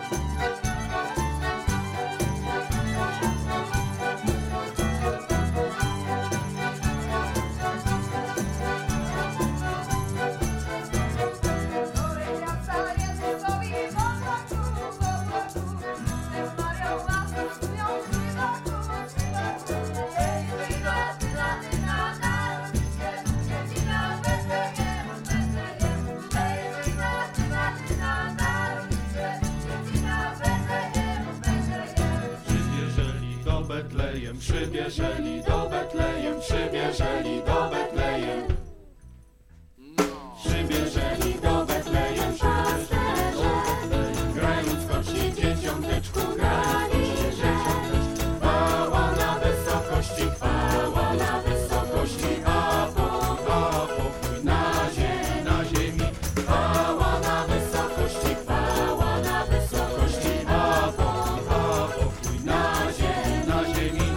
Przybierzeli do Betlejem, przybierzeli do Betlejem. Przybierzeli do Betlejem, przybierzeli do Betlejem. Grając skocznie dzieciąteczku, grając skocznie dzieciąteczku. Chwała na wysokości, a pokój na ziemi. Chwała na wysokości, a pokój na ziemi.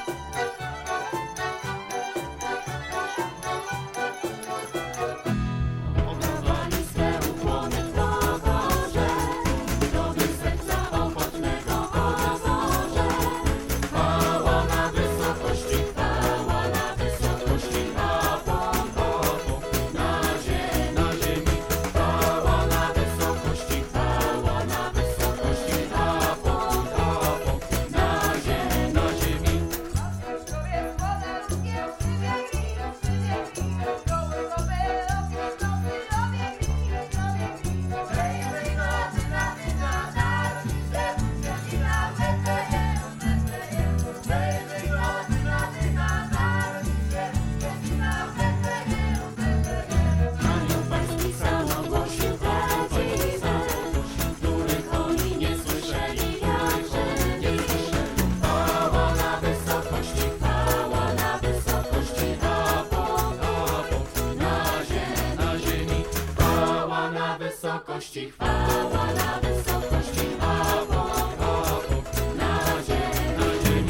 Chwała na wysokości, a pokój na ziemi.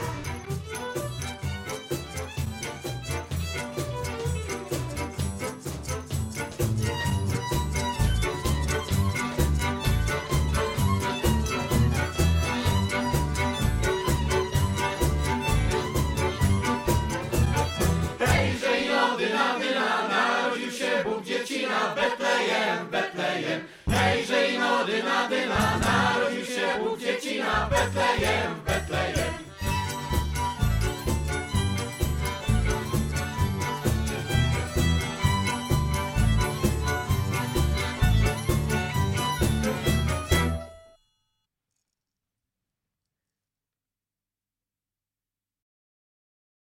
Hejże i Odyna, narodził się Bóg dziecina w Betlejem. Hejże i Odyna, narodził się Bóg dziecina w Betlejem.